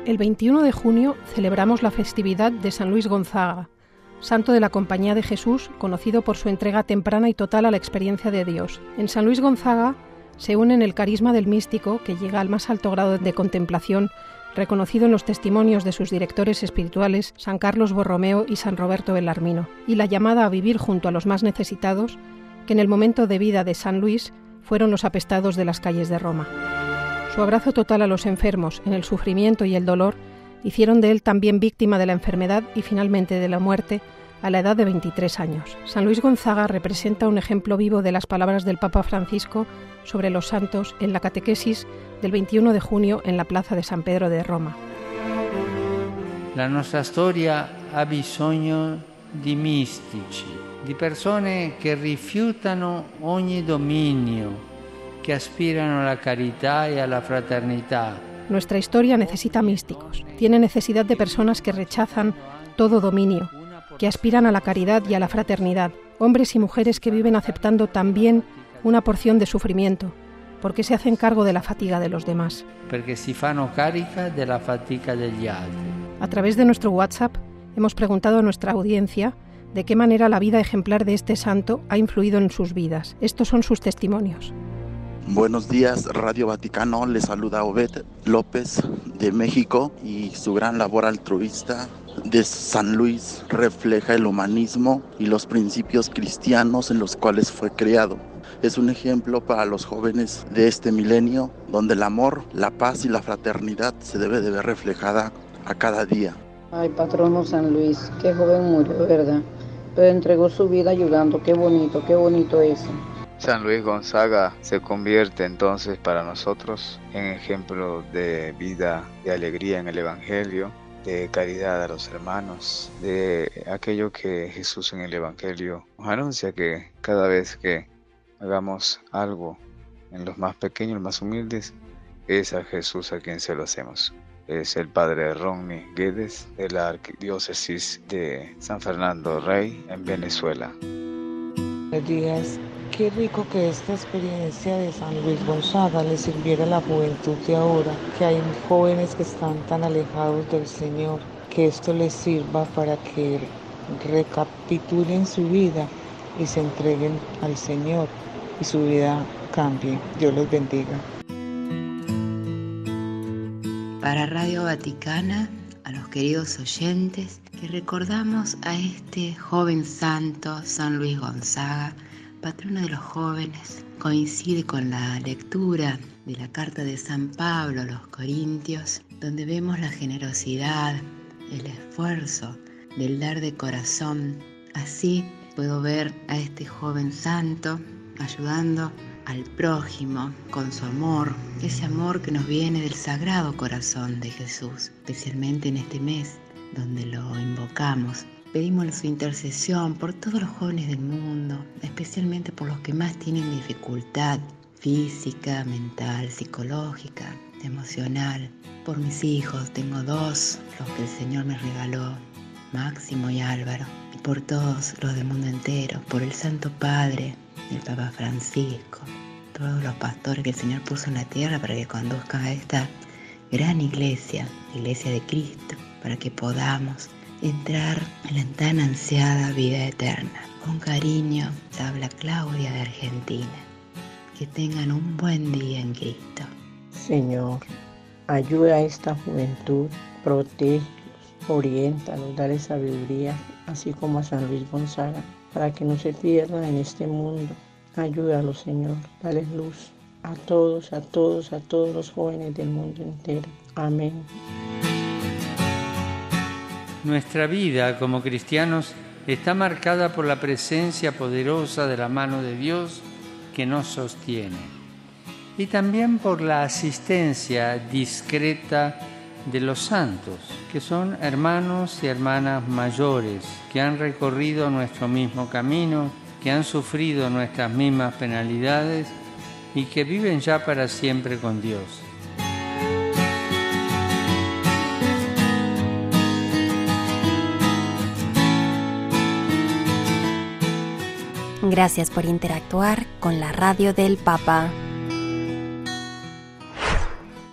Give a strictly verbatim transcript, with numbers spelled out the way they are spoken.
El veintiuno de junio celebramos la festividad de San Luis Gonzaga, santo de la Compañía de Jesús, conocido por su entrega temprana y total a la experiencia de Dios. En San Luis Gonzaga se unen el carisma del místico, que llega al más alto grado de contemplación, reconocido en los testimonios de sus directores espirituales, San Carlos Borromeo y San Roberto Bellarmino, y la llamada a vivir junto a los más necesitados, que en el momento de vida de San Luis fueron los apestados de las calles de Roma. Su abrazo total a los enfermos en el sufrimiento y el dolor hicieron de él también víctima de la enfermedad y finalmente de la muerte a la edad de veintitrés años. San Luis Gonzaga representa un ejemplo vivo de las palabras del Papa Francisco sobre los santos en la catequesis del veintiuno de junio en la plaza de San Pedro de Roma. La nostra storia ha bisogno di mistici, di persone che rifiutano ogni dominio, che aspirano alla carità e alla fraternità. Nuestra historia necesita místicos. Tiene necesidad de personas que rechazan todo dominio, que aspiran a la caridad y a la fraternidad, hombres y mujeres que viven aceptando también una porción de sufrimiento, porque se hacen cargo de la fatiga de los demás. Perché si fanno carica della fatica degli altri. A través de nuestro WhatsApp hemos preguntado a nuestra audiencia de qué manera la vida ejemplar de este santo ha influido en sus vidas. Estos son sus testimonios. Buenos días, Radio Vaticano. Les saluda Obed López de México, y su gran labor altruista de San Luis refleja el humanismo y los principios cristianos en los cuales fue creado. Es un ejemplo para los jóvenes de este milenio, donde el amor, la paz y la fraternidad se debe de ver reflejada a cada día. Ay, patrono San Luis, qué joven murió, ¿verdad? Pero entregó su vida ayudando. Qué bonito, qué bonito eso. San Luis Gonzaga se convierte entonces para nosotros en ejemplo de vida, de alegría en el Evangelio, de caridad a los hermanos, de aquello que Jesús en el Evangelio nos anuncia, que cada vez que hagamos algo en los más pequeños, los más humildes, es a Jesús a quien se lo hacemos. Es el padre Ronnie Guedes de la Arquidiócesis de San Fernando Rey en Venezuela. Buenos días. Qué rico que esta experiencia de San Luis Gonzaga le sirviera a la juventud de ahora, que hay jóvenes que están tan alejados del Señor, que esto les sirva para que recapitulen su vida y se entreguen al Señor y su vida cambie. Dios los bendiga. Para Radio Vaticana, a los queridos oyentes, que recordamos a este joven santo, San Luis Gonzaga, patrono de los jóvenes. Coincide con la lectura de la carta de San Pablo a los Corintios, donde vemos la generosidad, el esfuerzo del dar de corazón. Así puedo ver a este joven santo ayudando al prójimo con su amor, ese amor que nos viene del Sagrado Corazón de Jesús, especialmente en este mes donde lo invocamos. Pedimos su intercesión por todos los jóvenes del mundo, especialmente por los que más tienen dificultad física, mental, psicológica, emocional. Por mis hijos, tengo dos, los que el Señor me regaló, Máximo y Álvaro. Y por todos los del mundo entero, por el Santo Padre, el Papa Francisco, todos los pastores que el Señor puso en la tierra para que conduzcan a esta gran iglesia, la iglesia de Cristo, para que podamos entrar en la tan ansiada vida eterna. Con cariño, les habla Claudia de Argentina. Que tengan un buen día en Cristo. Señor, ayuda a esta juventud, protégelos, oriéntalos, dale sabiduría, así como a San Luis Gonzaga, para que no se pierdan en este mundo. Ayúdalos, Señor, dale luz a todos, a todos, a todos los jóvenes del mundo entero. Amén. Nuestra vida como cristianos está marcada por la presencia poderosa de la mano de Dios que nos sostiene, y también por la asistencia discreta de los santos, que son hermanos y hermanas mayores, que han recorrido nuestro mismo camino, que han sufrido nuestras mismas penalidades y que viven ya para siempre con Dios. Gracias por interactuar con la Radio del Papa.